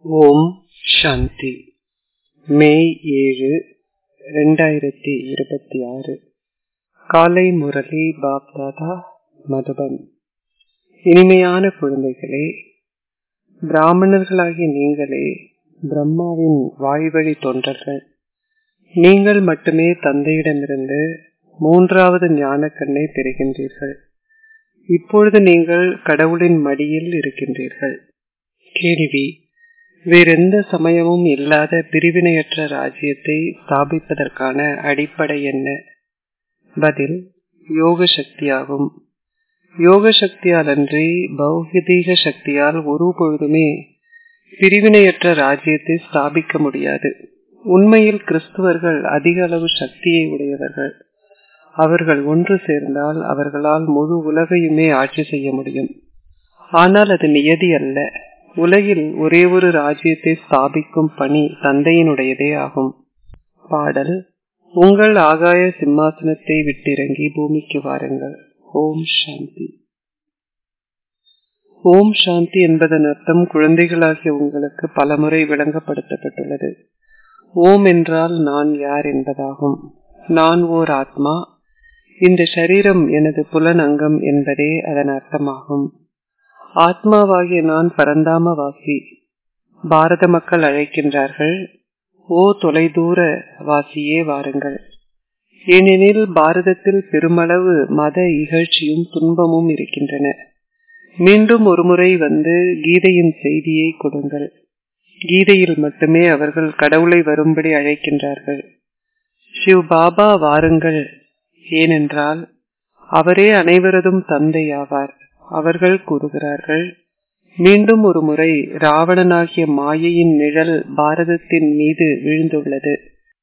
ஓம் சாந்தி. மே 7, 2026. காலை முரளி பாப்தாதா மதுபன். இனிமையான குழந்தைகளே, பிராமணர்களாகிய நீங்களே பிரம்மாவின் வாய்வழி தொண்டர்கள். நீங்கள் மட்டுமே தந்தையிடமிருந்து மூன்றாவது ஞான கண்ணை பெறுகின்றீர்கள். இப்பொழுது நீங்கள் கடவுளின் மடியில் இருக்கின்றீர்கள். கேள்வி: வேறெந்த சமயமும் இல்லாத பிரிவினையற்ற ராஜ்யத்தை ஸ்தாபிப்பதற்கான அடிப்படை என்ன? பதில்: யோக சக்தியாகும். யோக சக்தியால் அன்றி பௌதிக சக்தியால் ஒரு பொழுதுமே பிரிவினையற்ற ராஜ்யத்தை ஸ்தாபிக்க முடியாது. உண்மையில் கிறிஸ்துவர்கள் அதிக அளவு சக்தியை உடையவர்கள். அவர்கள் ஒன்று சேர்ந்தால் அவர்களால் முழு உலகையுமே ஆட்சி செய்ய முடியும். ஆனால் அது நியதி அல்ல. உலகில் ஒரே ஒரு ராஜ்யத்தை ஸ்தாபிக்கும் பணி தந்தையினுடையதே ஆகும். பாடல்: உங்கள் ஆகாய சிம்மாசனத்தை விட்டிறங்கி பூமிக்கு வாருங்கள். ஓம் சாந்தி. ஓம் சாந்தி என்பதன் அர்த்தம் குழந்தைகளாகிய உங்களுக்கு பலமுறை விளங்கப்படுத்தப்பட்டுள்ளது. ஓம் என்றால் நான் யார் என்பதாகும். நான் ஓர் ஆத்மா. இந்த சரீரம் எனது புலனங்கம் என்பதே அதன் அர்த்தமாகும். ஆத்மாவாகிய நான் பரந்தாமவாசி. பாரத மக்கள் அழைக்கின்றார்கள், ஓ தொலைதூர வாசியே வாருங்கள். ஏனெனில் பாரதத்தில் பெருமளவு மத இகழ்ச்சியும் துன்பமும் இருக்கின்றன. மீண்டும் ஒருமுறை வந்து கீதையின் செய்தியை கொடுங்கள். கீதையில் மட்டுமே அவர்கள் கடவுளை வரும்படி அழைக்கின்றார்கள். சிவ் பாபா வாருங்கள், ஏனென்றால் அவரே அனைவரதும் தந்தை ஆவார். அவர்கள் கூறுகிறார்கள், மீண்டும் ஒரு முறை ராவணனாகிய மாயையின் நிழல் பாரதத்தின் மீது விழுந்துள்ளது.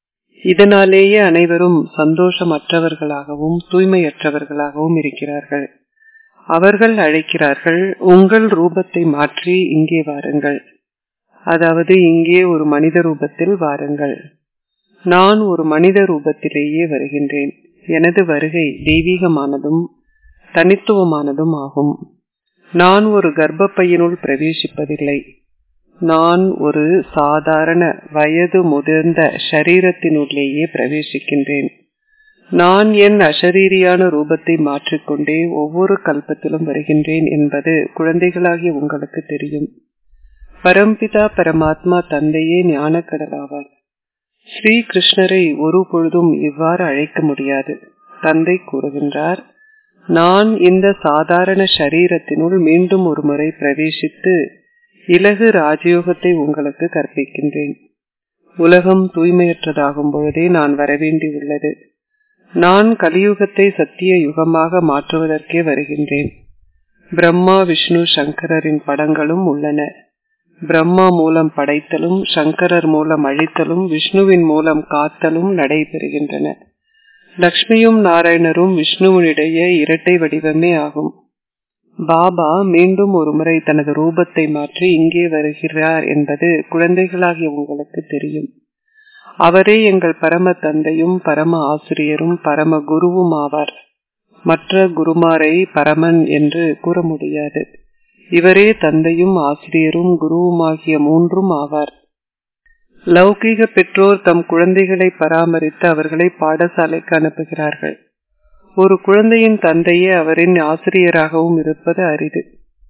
இதனாலேயே அனைவரும் சந்தோஷமற்றவர்களாகவும் தூய்மையற்றவர்களாகவும் இருக்கிறார்கள். அவர்கள் அழைக்கிறார்கள், உங்கள் ரூபத்தை மாற்றி இங்கே வாருங்கள். அதாவது இங்கே ஒரு மனித ரூபத்தில் வாருங்கள். நான் ஒரு மனித ரூபத்திலேயே வருகின்றேன். எனது வருகை தெய்வீகமானதும் தனித்துவமானதும் ஆகும். நான் ஒரு கர்ப்பப்பையினுள் பிரவேசிப்பதில்லை. நான் ஒரு சாதாரண வயது முதிர்ந்த ஷரீரத்தினுள்ளேயே பிரவேசிக்கின்றேன். நான் என் அஷரீரியான ரூபத்தை மாற்றிக்கொண்டே ஒவ்வொரு கல்பத்திலும் வருகின்றேன் என்பது குழந்தைகளாகிய உங்களுக்கு தெரியும். பரம்பிதா பரமாத்மா தந்தையே ஞானக்கடலாவார். ஸ்ரீ கிருஷ்ணரை ஒரு பொழுதும் இவ்வாறு அழைக்க முடியாது. தந்தை கூறுகின்றார், நான் இந்த சாதாரண ஷரீரத்தினுள் மீண்டும் ஒரு முறை பிரவேசித்து இலகு ராஜயோகத்தை உங்களுக்கு கற்பிக்கின்றேன். உலகம் தூய்மையற்றதாகும் பொழுதே நான் வரவேண்டி உள்ளது. நான் கலியுகத்தை சத்திய யுகமாக மாற்றுவதற்கே வருகின்றேன். பிரம்மா விஷ்ணு சங்கரரின் படங்களும் உள்ளன. பிரம்மா மூலம் படைத்தலும் சங்கரர் மூலம் அழித்தலும் விஷ்ணுவின் மூலம் காத்தலும் நடைபெறுகின்றன. லக்ஷ்மியும் நாராயணரும் விஷ்ணுவனுடைய இரட்டை வடிவமே ஆகும். பாபா மீண்டும் ஒரு முறை தனது ரூபத்தை மாற்றி இங்கே வருகிறார் என்பது குழந்தைகளாகிய உங்களுக்கு தெரியும். அவரே எங்கள் பரம தந்தையும் பரம ஆசிரியரும் பரம குருவும் ஆவார். மற்ற குருமாரை பரமன் என்று கூற முடியாது. இவரே தந்தையும் ஆசிரியரும் குருவுமாகிய மூன்றும் ஆவார். லௌகீக பெற்றோர் தம் குழந்தைகளை பராமரித்து அவர்களை பாடசாலைக்கு அனுப்புகிறார்கள். ஒரு குழந்தையின் தந்தையே அவரின் ஆசிரியராகவும் இருப்பது அரிது.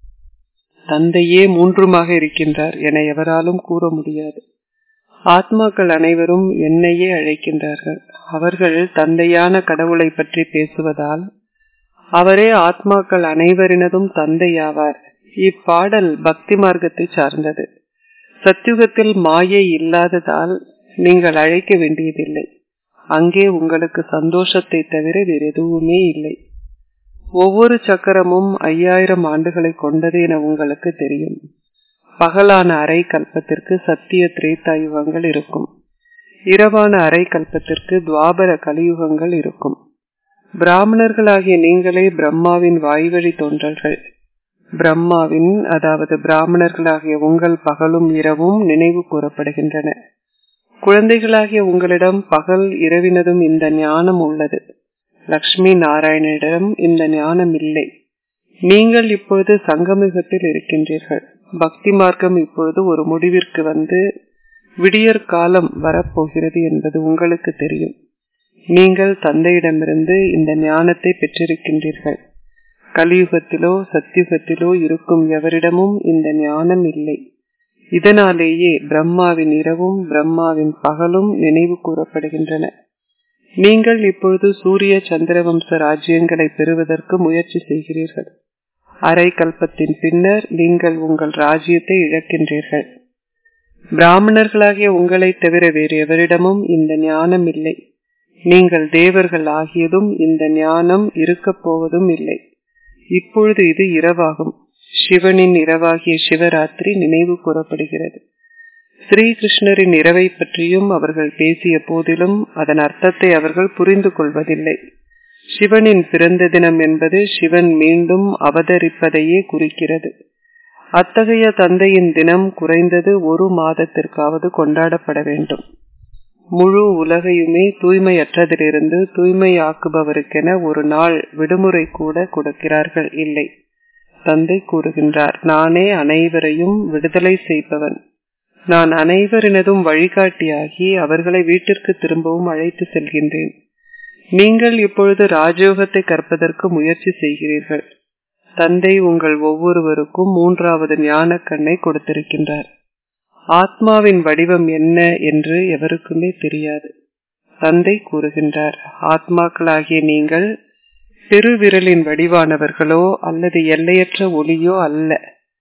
தந்தையே மூன்றுமாக இருக்கின்றார் என எவராலும் கூற முடியாது. ஆத்மாக்கள் அனைவரும் என்னையே அழைக்கின்றார்கள். அவர்கள் தந்தையான கடவுளை பற்றி பேசுவதால் அவரே ஆத்மாக்கள் அனைவரினதும் தந்தையாவார். இப்பாடல் பக்தி மார்க்கத்தை சார்ந்தது. சத்யுகத்தில் மாயை இல்லாததால் நீங்கள் அழைக்க வேண்டியதில்லை. அங்கே உங்களுக்கு சந்தோஷத்தை தவிர வேறு எதுவுமே இல்லை. ஒவ்வொரு சக்கரமும் 5000 ஆண்டுகளை கொண்டது என உங்களுக்கு தெரியும். பகலான அரை கல்பத்திற்கு சத்திய திரேதாயுகங்கள் இருக்கும். இரவான அரை கல்பத்திற்கு துவாபர கலியுகங்கள் இருக்கும். பிராமணர்களாகிய நீங்களே பிரம்மாவின் வாய்வழி தோன்றல்கள். பிரம்மாவின் அதாவது பிராமணர்களாகிய உங்கள் பகலும் இரவும் நினைவு கூறப்படுகின்றன. குழந்தைகளாகிய உங்களிடம் பகல் இரவினதும் இந்த ஞானம் உள்ளது. லக்ஷ்மி நாராயணனிடம் இந்த ஞானம் இல்லை. நீங்கள் இப்பொழுது சங்கமிகத்தில் இருக்கின்றீர்கள். பக்தி மார்க்கம் இப்பொழுது ஒரு முடிவிற்கு வந்து விடியற் காலம் வரப்போகிறது என்பது உங்களுக்கு தெரியும். நீங்கள் தந்தையிடமிருந்து இந்த ஞானத்தை பெற்றிருக்கின்றீர்கள். கலியுகத்திலோ சத்தியுகத்திலோ இருக்கும் எவரிடமும் இந்த ஞானம் இல்லை. இதனாலேயே பிரம்மாவின் இரவும் பிரம்மாவின் பகலும் நினைவு கூறப்படுகின்றன. நீங்கள் இப்பொழுது சூரிய சந்திரவம்ச ராஜ்யங்களை பெறுவதற்கு முயற்சி செய்கிறீர்கள். அரை கல்பத்தின் பின்னர் நீங்கள் உங்கள் ராஜ்யத்தை இழக்கின்றீர்கள். பிராமணர்களாகிய உங்களை தவிர வேறு எவரிடமும் இந்த ஞானம் இல்லை. நீங்கள் தேவர்கள் ஆகியதும் இந்த ஞானம் இருக்க போவதும் இல்லை. இப்பொழுது இது இரவாகும். சிவனின் இரவாகிய சிவராத்திரி நினைவு கூறப்படுகிறது. ஸ்ரீகிருஷ்ணரின் இரவை பற்றியும் அவர்கள் பேசிய போதிலும் அதன் அர்த்தத்தை அவர்கள் புரிந்து கொள்வதில்லை. சிவனின் பிறந்த தினம் என்பது சிவன் மீண்டும் அவதரிப்பதையே குறிக்கிறது. அத்தகைய தந்தையின் தினம் குறைந்தது 1 மாதத்திற்காவது கொண்டாடப்பட வேண்டும். முழு உலகையுமே தூய்மையற்றதிலிருந்து தூய்மையாக்குபவருக்கென ஒரு நாள் விடுமுறை கூட கொடுக்கிறார்கள் இல்லை. தந்தை கூறுகின்றார், நானே அனைவரையும் விடுதலை செய்பவன். நான் அனைவரினதும் வழிகாட்டியாகி அவர்களை வீட்டிற்கு திரும்பவும் அழைத்து செல்கின்றேன். நீங்கள் இப்பொழுது ராஜயோகத்தை கற்பதற்கு முயற்சி செய்கிறீர்கள். தந்தை உங்கள் ஒவ்வொருவருக்கும் 3வது ஞான கண்ணை கொடுத்திருக்கின்றார். ஆத்மாவின் வடிவம் என்ன என்று எவருக்குமே தெரியாது. தந்தை கூறுகின்றார், ஆத்மாக்களாகிய நீங்கள் பெருவிரலின் வடிவானவர்களோ அல்லது எல்லையற்ற ஒளியோ அல்ல.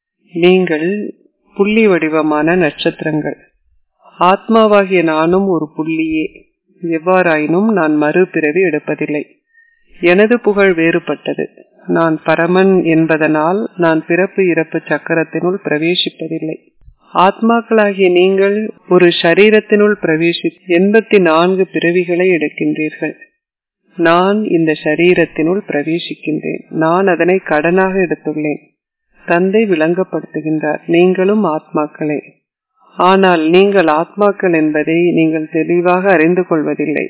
நீங்கள் புள்ளி வடிவமான நட்சத்திரங்கள். ஆத்மாவாகிய நானும் ஒரு புள்ளியே. எவ்வாறாயினும் நான் மறுபிறவி எடுப்பதில்லை. எனது புகழ் வேறுபட்டது. நான் பரமன் என்பதனால் நான் பிறப்பு இறப்பு சக்கரத்தினுள் பிரவேசிப்பதில்லை. ஆத்மாக்களாகிய நீங்கள் ஒரு சரீரத்தினுள் பிரவேசி 84 பிறவிகளை எடுக்கின்றீர்கள். நான் இந்த சரீரத்தினுள் பிரவேசிக்கின்றேன். நான் அதனை கடனாக எடுத்துள்ளேன். தந்தை விளங்கப்படுத்துகின்றார், நீங்களும் ஆத்மாக்களே. ஆனால் நீங்கள் ஆத்மாக்கள் என்பதை நீங்கள் தெளிவாக அறிந்து கொள்வதில்லை.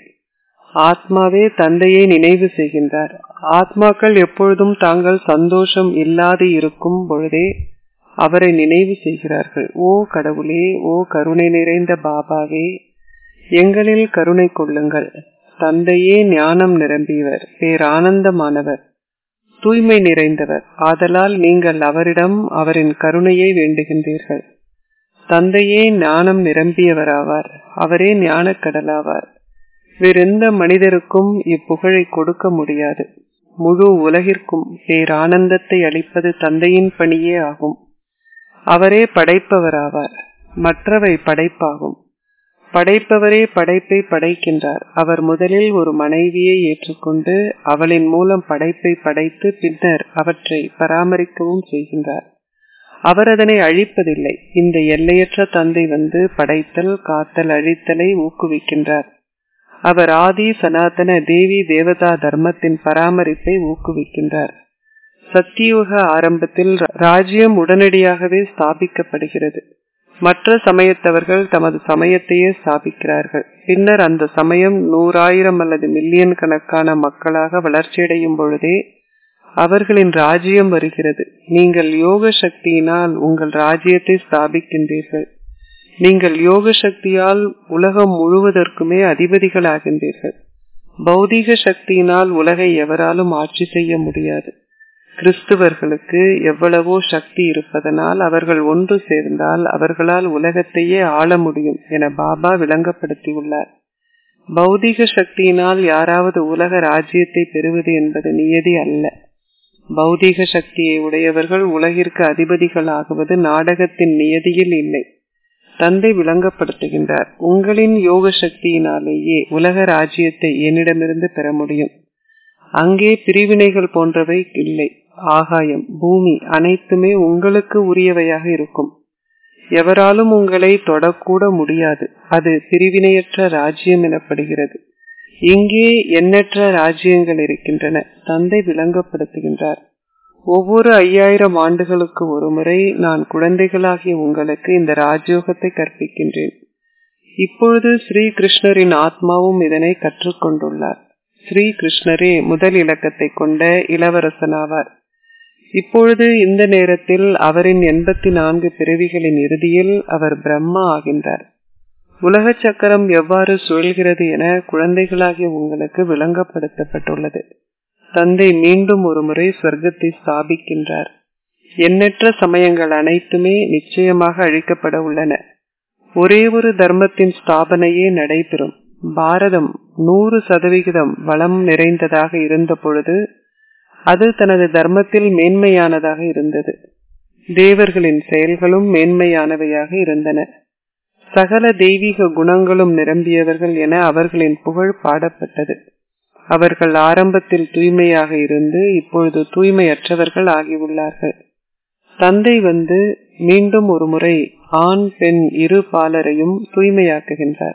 ஆத்மாவே தந்தையை நினைவு செய்கின்றார். ஆத்மாக்கள் எப்பொழுதும் தாங்கள் சந்தோஷம் இல்லாது இருக்கும் பொழுதே அவரை நினைவு செய்கிறார்கள். ஓ கடவுளே, ஓ கருணை நிறைந்த பாபாவே, எங்களில் கருணை கொள்ளுங்கள். தந்தையே ஞானம் நிரம்பியவர், பேரானந்தமானவர், தூய்மை நிறைந்தவர். ஆதலால் நீங்கள் அவரிடம் அவரின் கருணையை வேண்டுகின்றீர்கள். தந்தையே ஞானம் நிரம்பியவராவார். அவரே ஞானக்கடலாவார். வேறெந்த மனிதருக்கும் இப்புகழை கொடுக்க முடியாது. முழு உலகிற்கும் பேரானந்தத்தை அளிப்பது தந்தையின் பணியே ஆகும். அவரே படைப்பவராவார். மற்றவை படைப்பாகும். படைப்பவரே படைப்பை படைக்கின்றார். அவர் முதலில் ஒரு மனைவியை ஏற்றுக்கொண்டு அவளின் மூலம் படைப்பை படைத்து பின்னர் அவற்றை பராமரிக்கவும் செய்கின்றார். அவர் அதனை அழிப்பதில்லை. இந்த எல்லையற்ற தந்தை வந்து படைத்தல், காத்தல், அழித்தலை ஊக்குவிக்கின்றார். அவர் ஆதி சனாதன தேவி தேவதா தர்மத்தின் பராமரிப்பை ஊக்குவிக்கின்றார். சத்தியுக ஆரம்பத்தில் ராஜ்யம் உடனடியாகவே ஸ்தாபிக்கப்படுகிறது. மற்ற சமயத்தவர்கள் தமது சமயத்தையே ஸ்தாபிக்கிறார்கள். பின்னர் அந்த சமயம் 100,000 அல்லது மில்லியன் கணக்கான மக்களாக வளர்ச்சியடையும் பொழுதே அவர்களின் ராஜ்யம் வருகிறது. நீங்கள் யோக சக்தியினால் உங்கள் ராஜ்யத்தை ஸ்தாபிக்கின்றீர்கள். நீங்கள் யோக சக்தியால் உலகம் முழுவதற்குமே அதிபதிகள் ஆகின்றீர்கள். பௌதீக சக்தியினால் உலகை எவராலும் ஆட்சி செய்ய முடியாது. கிறிஸ்துவர்களுக்கு எவ்வளவோ சக்தி இருப்பதனால் அவர்கள் ஒன்று சேர்ந்தால் அவர்களால் உலகத்தையே ஆள முடியும் என பாபா விளங்கப்படுத்தியுள்ளார். பௌதீக சக்தியினால் யாராவது உலக ராஜ்யத்தை பெறுவது என்பது நியதி அல்ல. பௌதீக சக்தியை உடையவர்கள் உலகிற்கு அதிபதிகள் ஆகுவது நாடகத்தின் நியதியில் இல்லை. தந்தை விளங்கப்படுத்துகின்றார், உங்களின் யோக சக்தியினாலேயே உலக ராஜ்யத்தை என்னிடமிருந்து பெற முடியும். அங்கே பிரிவினைகள் போன்றவை இல்லை. ஆகாயம், பூமி அனைத்துமே உங்களுக்கு உரியவையாக இருக்கும். எவராலும் உங்களை தொடக்கூட முடியாது. அது பிரிவினையற்ற ராஜ்யம் எனப்படுகிறது. இங்கே எண்ணற்ற ராஜ்யங்கள் இருக்கின்றன. தந்தை விளங்கப்படுத்துகின்றார், ஒவ்வொரு 5000 ஆண்டுகளுக்கு ஒரு முறை நான் குழந்தைகளாகிய உங்களுக்கு இந்த ராஜயோகத்தை கற்பிக்கின்றேன். இப்பொழுது ஸ்ரீ கிருஷ்ணரின் ஆத்மாவும் இதனை கற்றுக்கொண்டுள்ளார். ஸ்ரீ கிருஷ்ணரே முதல் இலக்கத்தை கொண்ட இளவரசனாவார். இப்பொழுது இந்த நேரத்தில் அவரின் 84 பிறவிகளின் இறுதியில் அவர் பிரம்மா ஆகின்றார். உலக சக்கரம் எவ்வாறு சுழல்கிறது என குழந்தைகளாகிய உங்களுக்கு விளங்கப்படுத்தப்பட்டுள்ளது. தந்தை மீண்டும் ஒரு முறை சொர்க்கத்தை ஸ்தாபிக்கின்றார். எண்ணற்ற சமயங்கள் அனைத்துமே நிச்சயமாக அழிக்கப்பட உள்ளன. ஒரே ஒரு தர்மத்தின் ஸ்தாபனையே நடைபெறும். பாரதம் 100% வளம் நிறைந்ததாக இருந்த பொழுது அது தனது தர்மத்தில் மேன்மையானதாக இருந்தது. தேவர்களின் செயல்களும் மேன்மையானவையாக இருந்தன. சகல தெய்வீக குணங்களும் நிரம்பியவர்கள் என அவர்களின் புகழ் பாடப்பட்டது. அவர்கள் ஆரம்பத்தில் தூய்மையாக இருந்து இப்பொழுது தூய்மையற்றவர்கள் ஆகியுள்ளார்கள். தந்தை வந்து மீண்டும் ஒரு முறை ஆண் பெண் இரு பாலரையும் தூய்மையாக்குகின்றார்.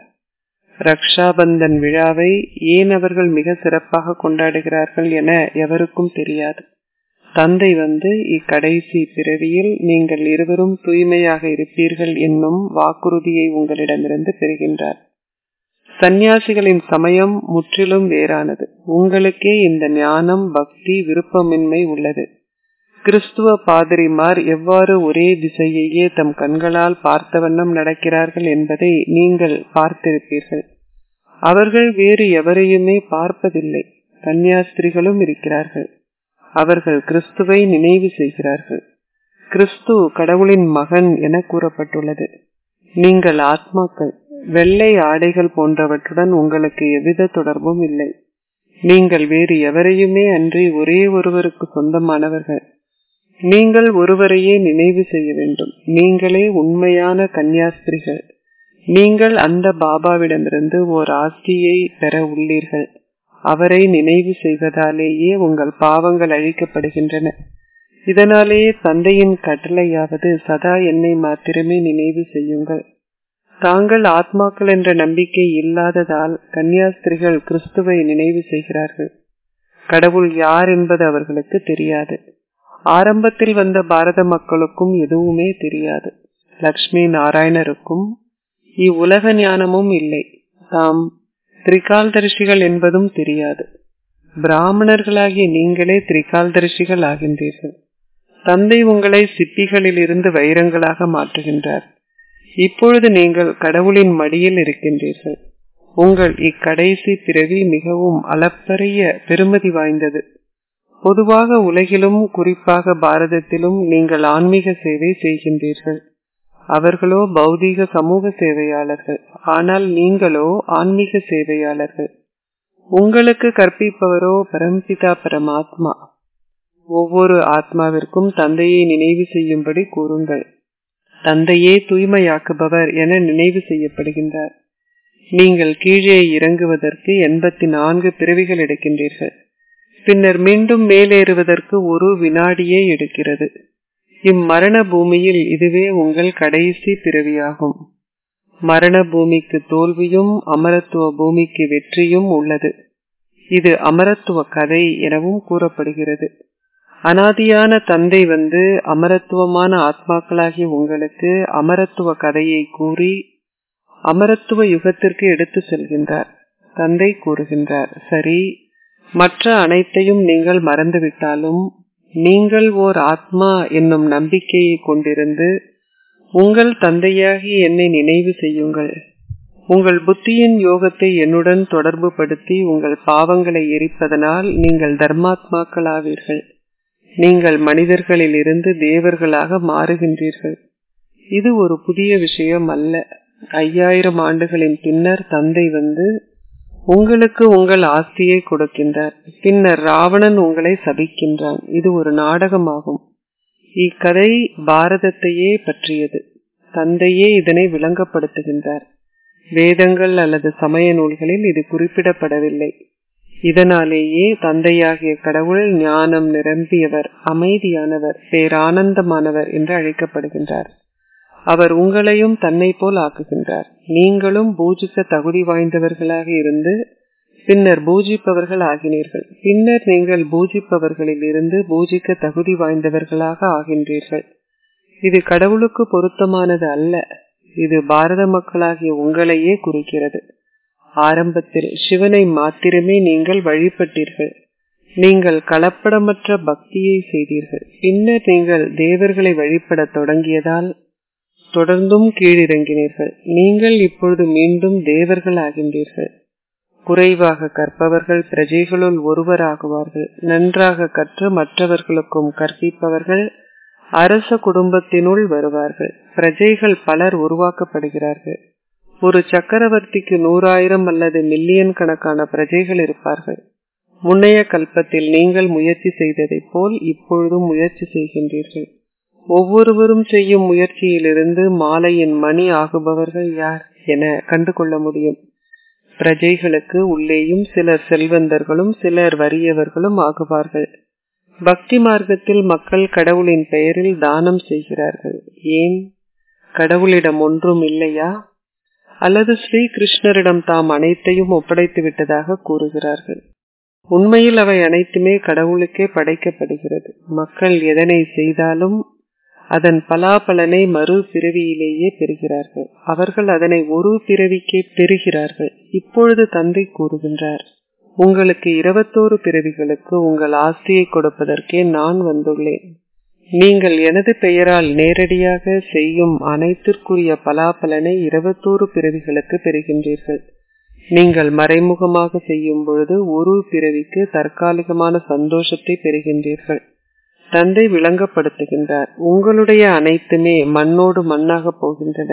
ரக்ஷாபந்தன் விழாவை ஏன் அவர்கள் மிக சிறப்பாக கொண்டாடுகிறார்கள் என எவருக்கும் தெரியாது. தந்தை வந்து இக்கடைசி பிறவியில் நீங்கள் இருவரும் தூய்மையாக இருப்பீர்கள் என்னும் வாக்குறுதியை உங்களிடமிருந்து பெறுகின்றார். சந்நியாசிகளின் சமயம் முற்றிலும் வேறானது. உங்களுக்கே இந்த ஞானம், பக்தி, விருப்பமின்மை உள்ளது. கிறிஸ்துவ பாதிரிமார் எவ்வாறு ஒரே திசையையே தம் கண்களால் பார்த்த வண்ணம் நடக்கிறார்கள் என்பதை நீங்கள் பார்த்திருப்பீர்கள். அவர்கள் வேறு எவரையுமே பார்ப்பதில்லை. கன்னியாஸ்திரிகளும் இருக்கிறார்கள். அவர்கள் கிறிஸ்துவை நினைவு செய்கிறார்கள். கிறிஸ்து கடவுளின் மகன் என கூறப்பட்டுள்ளது. நீங்கள் ஆத்மாக்கள். வெள்ளை ஆடைகள் போன்றவற்றுடன் உங்களுக்கு எவ்வித தொடர்பும் இல்லை. நீங்கள் வேறு எவரையுமே அன்றி ஒரே ஒருவருக்கு சொந்தமானவர்கள். நீங்கள் ஒருவரையே நினைவு செய்ய வேண்டும். நீங்களே உண்மையான கன்னியாஸ்திரிகள். நீங்கள் அந்த பாபாவிடமிருந்து ஓர் ஆஸ்தியை பெற உள்ளீர்கள். அவரை நினைவு செய்வதாலேயே உங்கள் பாவங்கள் அழிக்கப்படுகின்றன. இதனாலேயே தந்தையின் கட்டளையாவது சதா என்னை மாத்திரமே நினைவு செய்யுங்கள். தாங்கள் ஆத்மாக்கள் என்ற நம்பிக்கை இல்லாததால் கன்னியாஸ்திரிகள் கிறிஸ்துவை நினைவு செய்கிறார்கள். கடவுள் யார் என்பது அவர்களுக்கு தெரியாது. ஆரம்பத்தில் வந்த பாரத மக்களுக்கும் எதுவுமே தெரியாது. லக்ஷ்மி நாராயணருக்கும் இவ்வுலக ஞானமும் இல்லை. தாம் திரிகால்தரிசிகள் என்பதும் தெரியாது. பிராமணர்களாகிய நீங்களே திரிகால்தரிசிகள் ஆகின்றீர்கள். தந்தை உங்களை சிப்பிகளில் இருந்து வைரங்களாக மாற்றுகின்றார். இப்பொழுது நீங்கள் கடவுளின் மடியில் இருக்கின்றீர்கள். உங்கள் இக்கடைசி பிறவி மிகவும் அளப்பரிய பெருமதி வாய்ந்தது. பொதுவாக உலகிலும் குறிப்பாக பாரதத்திலும் நீங்கள் ஆன்மீக சேவை செய்கின்றீர்கள். அவர்களோ பௌதீக சமூக சேவையாளர்கள். ஆனால் நீங்களோ ஆன்மீக சேவையாளர்கள். உங்களுக்கு கற்பிப்பவரோ பரம்பிதா பரமாத்மா. ஒவ்வொரு ஆத்மாவிற்கும் தந்தையை நினைவு செய்யும்படி கூறுங்கள். தந்தையே தூய்மையாக்குபவர் என நினைவு செய்யப்படுகின்றார். நீங்கள் கீழே இறங்குவதற்கு 84 பிறவிகள் எடுக்கின்றீர்கள். பின்னர் மீண்டும் மேலேறுவதற்கு ஒரு வினாடியே எடுக்கிறது. இம்மரண பூமியில் இதுவே உங்கள் கடைசி பிறவியாகும். மரண பூமிக்கு தோல்வியும் அமரத்துவ பூமிக்கு வெற்றியும் உள்ளது. இது அமரத்துவ கதை எனவும் கூறப்படுகிறது. அனாதியான தந்தை வந்து அமரத்துவமான ஆத்மாக்களாகிய உங்களுக்கு அமரத்துவ கதையை கூறி அமரத்துவ யுகத்திற்கு எடுத்து செல்கின்றார். தந்தை கூறுகின்றார், சரி, மற்ற அனைத்தையும் நீங்கள் மறந்துவிட்டாலும் நீங்கள் ஓர் ஆத்மா என்னும் நம்பிக்கையை கொண்டிருந்து உங்கள் தந்தையாகி என்னை நினைவு செய்யுங்கள். உங்கள் புத்தியின் யோகத்தை என்னுடன் தொடர்பு படுத்தி உங்கள் பாவங்களை எரிப்பதனால் நீங்கள் தர்மாத்மாக்கள் ஆவீர்கள். நீங்கள் மனிதர்களில் இருந்து தேவர்களாக மாறுகின்றீர்கள். இது ஒரு புதிய விஷயம் அல்ல. 5000 ஆண்டுகளின் பின்னர் தந்தை வந்து உங்களுக்கு உங்கள் ஆஸ்தியை கொடுக்கின்றார். பின்னர் ராவணன் உங்களை சபிக்கின்றான். இது ஒரு நாடகமாகும். இக்கதை பாரதத்தையே பற்றியது. தந்தையே இதனை விளங்கப்படுத்துகின்றார். வேதங்கள் அல்லது சமய நூல்களில் இது குறிப்பிடப்படவில்லை. இதனாலேயே தந்தையாகிய கடவுள் ஞானம் நிரம்பியவர், அமைதியானவர், பேரானந்தமானவர் என்று அழைக்கப்படுகின்றார். அவர் உங்களையும் தன்னை போல் ஆக்குகின்றார். நீங்களும் பூஜிக்க தகுதி வாய்ந்தவர்களாக இருந்து பின்னர் பூஜிப்பவர்கள் ஆகினீர்கள். பின்னர் நீங்கள் பூஜிப்பவர்களில் இருந்து பூஜிக்க தகுதி வாய்ந்தவர்களாக ஆகின்றீர்கள். இது கடவுளுக்கு பொருத்தமானது அல்ல. இது பாரத மக்களாகிய உங்களையே குறிக்கிறது. ஆரம்பத்தில் சிவனை மாத்திரமே நீங்கள் வழிபட்டீர்கள். நீங்கள் கலப்படமற்ற பக்தியை செய்தீர்கள். பின்னர் நீங்கள் தேவர்களை வழிபடத் தொடங்கியதால் தொடர்ந்தும் கீழிறங்கினீர்கள். நீங்கள் இப்பொழுது மீண்டும் தேவர்கள் ஆகின்றீர்கள். குறைவாக கற்பவர்கள் பிரஜைகளுள் ஒருவராகுவார்கள். நன்றாக கற்று மற்றவர்களுக்கும் கற்பிப்பவர்கள் அரச குடும்பத்தினுள் வருவார்கள். பிரஜைகள் பலர் உருவாக்கப்படுகிறார்கள். ஒரு சக்கரவர்த்திக்கு 100,000 அல்லது மில்லியன் கணக்கான பிரஜைகள் இருப்பார்கள். முன்னைய கல்பத்தில் நீங்கள் முயற்சி செய்ததை போல் இப்பொழுதும் முயற்சி செய்கின்றீர்கள். ஒவ்வொருவரும் செய்யும் முயற்சியிலிருந்து மாலையின் மணி ஆகுபவர்கள் யார் என கண்டுகொள்ள முடியும். பிரஜைகளுக்கு உள்ளேயும் சிலர் செல்வந்தர்களும் சிலர் வறியவர்களும் ஆகுவார்கள். பக்தி மார்க்கத்தில் மக்கள் கடவுளின் பெயரில் தானம் செய்கிறார்கள். ஏன்? கடவுளிடம் ஒன்றும் இல்லையா? அல்லது ஸ்ரீ கிருஷ்ணரிடம் தாம் அனைத்தையும் ஒப்படைத்து விட்டதாக கூறுகிறார்கள். உண்மையில் அவை அனைத்துமே கடவுளுக்கே படைக்கப்படுகிறது. மக்கள் எதனை செய்தாலும் அதன் பலாபலனை மறு பிறவியிலேயே பெறுகிறார்கள். அவர்கள் அதனை ஒரு பிறவிக்கே பெறுகிறார்கள். இப்பொழுது தந்தை கூறுகின்றார், உங்களுக்கு 21 பிறவிகளுக்கு உங்கள் ஆஸ்தியை கொடுப்பதற்கே நான் வந்துள்ளேன். நீங்கள் எனது பெயரால் நேரடியாக செய்யும் அனைத்திற்குரிய பலாபலனை 21 பிறவிகளுக்கு பெறுகின்றீர்கள். நீங்கள் மறைமுகமாக செய்யும் பொழுது ஒரு பிறவிக்கு தற்காலிகமான சந்தோஷத்தை பெறுகின்றீர்கள். தந்தை விளங்கப்படுத்துகின்றார், உங்களுடைய அனைத்துமே மண்ணோடு மண்ணாக போகின்றன.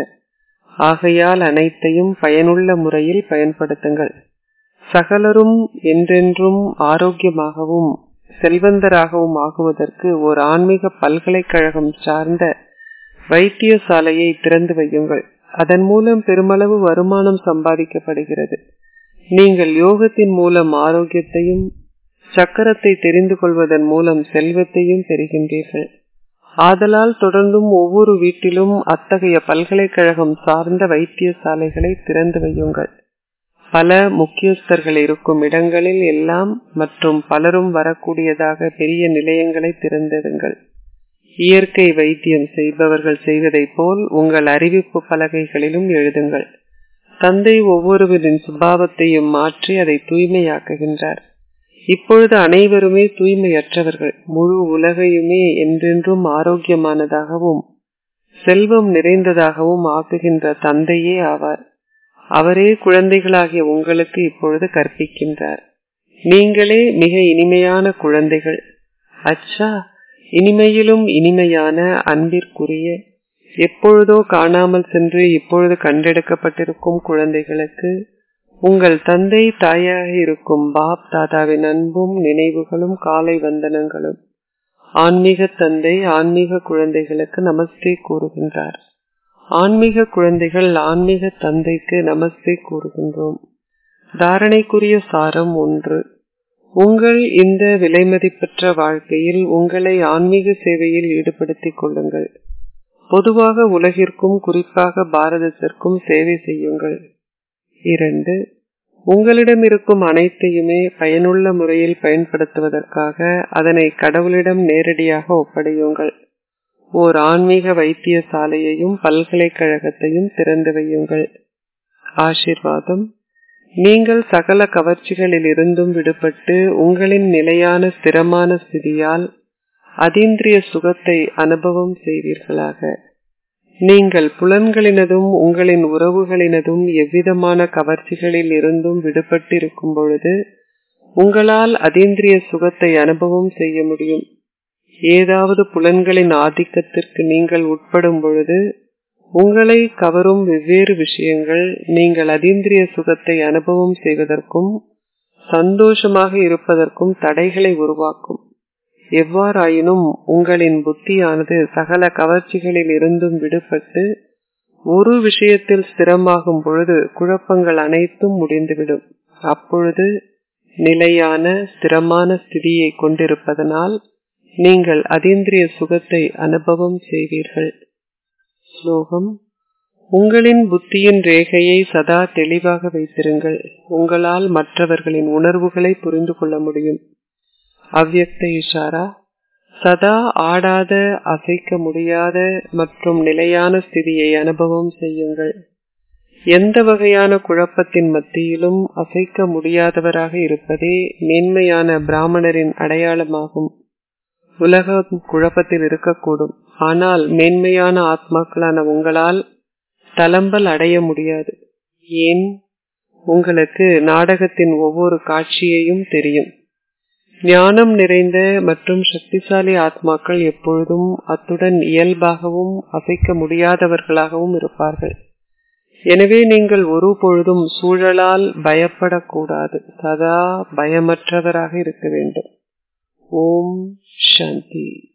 ஆகையால் அனைத்தையும் பயனுள்ள முறையில் பயன்படுத்துங்கள். சகலரும் என்றென்றும் ஆரோக்கியமாகவும் செல்வந்தராகவும் ஆகுவதற்கு ஒரு ஆன்மீக பல்கலைக்கழகம் சார்ந்த வைத்தியசாலையை திறந்து வையுங்கள். அதன் மூலம் பெருமளவு வருமானம் சம்பாதிக்கப்படுகிறது. நீங்கள் யோகத்தின் மூலம் ஆரோக்கியத்தையும் சக்கரத்தை தெரிந்து கொள்வதன் மூலம் செல்வத்தையும் பெறுகின்றீர்கள். ஆதலால் தொடர்ந்தும் ஒவ்வொரு வீட்டிலும் அத்தகைய பல்கலைக்கழகம் சார்ந்த வைத்தியசாலைகளை திறந்து வையுங்கள். பல முக்கியஸ்தர்கள் இருக்கும் இடங்களில் எல்லாம் மற்றும் பலரும் வரக்கூடியதாக பெரிய நிலையங்களை திறந்திடுங்கள். இயற்கை வைத்தியம் செய்பவர்கள் செய்வதை போல் உங்கள் அறிவிப்பு பலகைகளிலும் எழுதுங்கள். தந்தை ஒவ்வொருவரின் சுபாவத்தையும் மாற்றி அதை தூய்மையாக்குகின்றார். இப்பொழுது அனைவருமே தூய்மையற்றவர்கள். முழு உலகையுமே என்றென்றும் ஆரோக்கியமானதாகவும் செல்வம் நிறைந்ததாகவும் ஆக்குகின்ற தந்தையே ஆவார். அவரே குழந்தைகளாகிய உங்களுக்கு இப்பொழுது கற்பிக்கின்றார். நீங்களே மிக இனிமையான குழந்தைகள். அச்சா, இனிமையிலும் இனிமையான அன்பிற்குரிய எப்பொழுதோ காணாமல் சென்று இப்பொழுது கண்டெடுக்கப்பட்டிருக்கும் குழந்தைகளுக்கு உங்கள் தந்தை தாயாக இருக்கும் பாப் தாதாவின் அன்பும் நினைவுகளும் காலை வந்தனங்களும். ஆன்மீக தந்தை ஆன்மீக குழந்தைகளுக்கு நமஸ்தே கூறுகின்றார். ஆன்மீக குழந்தைகள் ஆன்மீக தந்தைக்கு நமஸ்தே கூறுகின்றோம். தாரணைக்குரிய சாரம் 1. உங்கள் இந்த விலைமதிப்பற்ற வாழ்க்கையில் உங்களை ஆன்மீக சேவையில் ஈடுபடுத்திக் கொள்ளுங்கள். பொதுவாக உலகிற்கும் குறிப்பாக பாரதத்திற்கும் சேவை செய்யுங்கள். 2. உங்களிடம் இருக்கும் அனைத்தையுமே பயனுள்ள முறையில் பயன்படுத்துவதற்காக அதனை கடவுளிடம் நேரடியாக ஒப்படையுங்கள். ஓர் ஆன்மீக வைத்தியசாலையையும் பல்கலைக்கழகத்தையும் திறந்து வையுங்கள். ஆசீர்வாதம். நீங்கள் சகல கவர்ச்சிகளில் இருந்தும் விடுபட்டு உங்களின் நிலையான ஸ்திரமான ஸ்திதியால் அதீந்திரிய சுகத்தை அனுபவம் செய்வீர்களாக. நீங்கள் புலன்களினதும் உங்களின் உறவுகளினதும் எவ்விதமான கவர்ச்சிகளில் இருந்தும் விடுபட்டு இருக்கும் பொழுது உங்களால் அதீந்திரிய சுகத்தை அனுபவம் செய்ய முடியும். ஏதாவது புலன்களின் ஆதிக்கத்திற்கு நீங்கள் உட்படும் பொழுது உங்களை கவரும் வெவ்வேறு விஷயங்கள் நீங்கள் அதீந்திரிய சுகத்தை அனுபவம் செய்வதற்கும் சந்தோஷமாக இருப்பதற்கும் தடைகளை உருவாக்கும். எவ்வாறாயினும் உங்களின் புத்தியானது சகல கவர்ச்சிகளில் இருந்தும் விடுபட்டு ஒரு விஷயத்தில் ஸ்திரமாகும் பொழுது குழப்பங்கள் அனைத்தும் முடிந்துவிடும். அப்பொழுது நிலையான ஸ்திரமான ஸ்திதியை கொண்டிருப்பதனால் நீங்கள் அதீந்திரிய சுகத்தை அனுபவம் செய்வீர்கள். ஸ்லோகம். உங்களின் புத்தியின் ரேகையை சதா தெளிவாக வைத்திருங்கள். உங்களால் மற்றவர்களின் உணர்வுகளை புரிந்து கொள்ள முடியும். அவ்யக்த இஷாரா. சதா ஆடாத, அசைக்க முடியாத மற்றும் நிலையான ஸ்திதியை அனுபவம் செய்யுங்கள். எந்த வகையான குழப்பத்தின் மத்தியிலும் அசைக்க முடியாதவராக இருப்பதே மேன்மையான பிராமணரின் அடையாளமாகும். உலகம் குழப்பத்தில் இருக்கக்கூடும், ஆனால் மேன்மையான ஆத்மாக்களான உங்களால் தளம்பல் அடைய முடியாது. ஏன்? உங்களுக்கு நாடகத்தின் ஒவ்வொரு காட்சியையும் தெரியும். ஞானம் நிறைந்த மற்றும் சக்திசாலி ஆத்மாக்கள் எப்பொழுதும் அத்துடன் இயல்பாகவும் அசைக்க முடியாதவர்களாகவும் இருப்பார்கள். எனவே நீங்கள் ஒரு பொழுதும் சூழலால் பயப்படக்கூடாது. சதா பயமற்றவராக இருக்க வேண்டும். ஓம் சாந்தி.